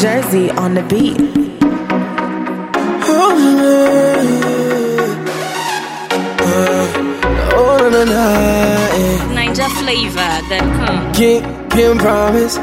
Jersey on the beat. Ninja flavor that come. Can't promise.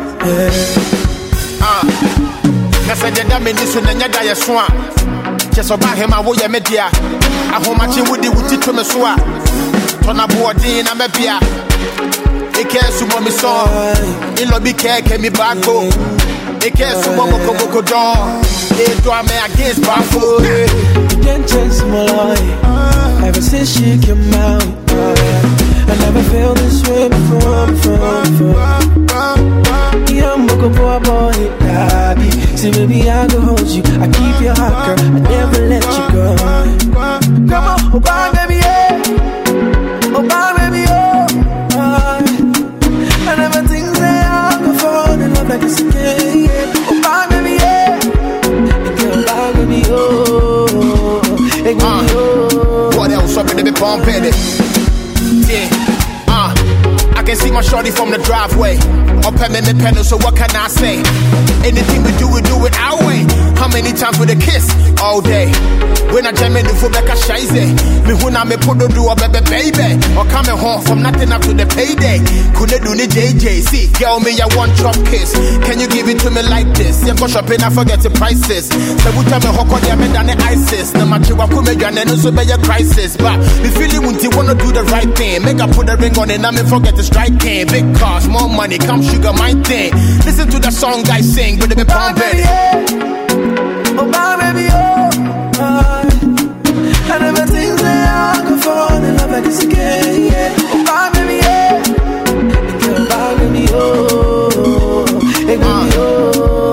That's a dead man. This one, Nanya Swan. Just about him, I will media. I hold my chin with the Wuti to me swa. Tona boarding, I'm a beer. It cares to mommy song. In lobby care, came me back home. It cares to Momo Coco Dawn. It do I me against Bafo. You didn't change my life ever since she came out. I never felt this way before. Yeah, I'm a boy, daddy. See, baby, I go hold you. I keep your heart, girl. I never let you go. Come on, oh, bye, baby, yeah. Oh, bye, baby, oh. I never think that I'll go fall in love like this again, yeah. Oh, bye, baby, yeah. Girl, bye, baby, oh. Hey, baby, oh. What else? I'm gonna be pumping it. Yeah, I can see my shorty from the driveway. Up at me pedal, so what can I say? Anything we do it our way. How many times with a kiss? All day. When I jam in the foot like a shize. Me when I me put do a baby. Or coming home from nothing up to the payday. Couldn't do the JJ. See, girl, me a one chop kiss. Can you give it to me like this? Yeah, go shopping, I forget the prices. So we tell me how could you than the ISIS? No matter what come again, and also be a crisis. But we feeling when you wanna do the right thing. Make I put a ring on it, and me forget the striking. Big cars, more money, come sugar my thing. Listen to the song I sing, but they be pumping. Oh, my baby, oh. I never think that I could fall in love like this again, yeah. Oh, my baby, yeah. Girl, my baby, oh. Hey, baby, oh.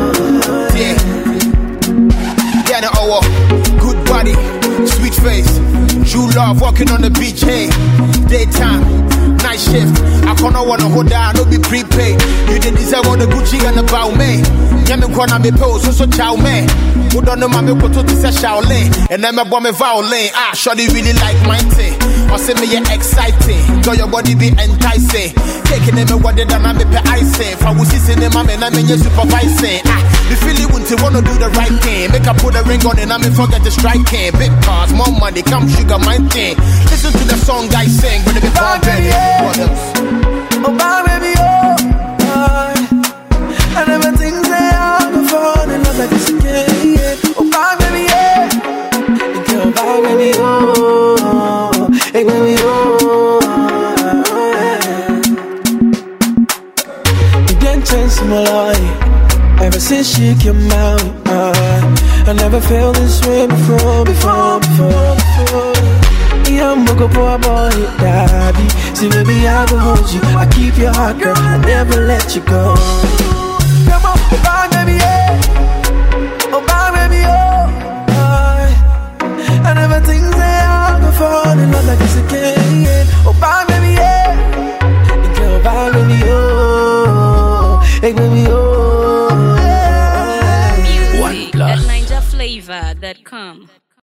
Yeah, no, oh, good body, sweet face. True love, walking on the beach, hey. Daytime, night shift. I can't wanna hold down, no be prepaid. You didn't deserve all the Gucci and the bow, man. Yami kwana me pose, so chow man. Who don't know my me put to say Shaolin. And then my bomb me violin. Shawty really like my thing. Or say me you're exciting. Girl, your body be enticing. Taking them what they done, I me pay icing. If I was sitting in my man, I mean you supervising. The feeling when you wanna do the right thing. Make I put a ring on it, I mean forget the striking. Big cars, more money, come sugar my thing. Listen to the song I sing, but they be pumping it. What else? Oh, my baby, oh. I never think that I'll go fall in love like this again, yeah. Oh, my baby, yeah. Girl, my baby, oh. Hey, baby, oh. You didn't change my life ever since she came out. I never felt this way before. Yeah, I'm a good boy, daddy. See, baby, I go hold you. I keep your heart, girl. I never let you go. Come on, oh, bye, baby, yeah. Oh, bye, baby, oh. I never think that I'll go fall in love like this again, yeah. Oh, bye, baby, yeah. Girl, bye, baby, oh. Hey, baby, oh. Music at NinjaFlavor.com.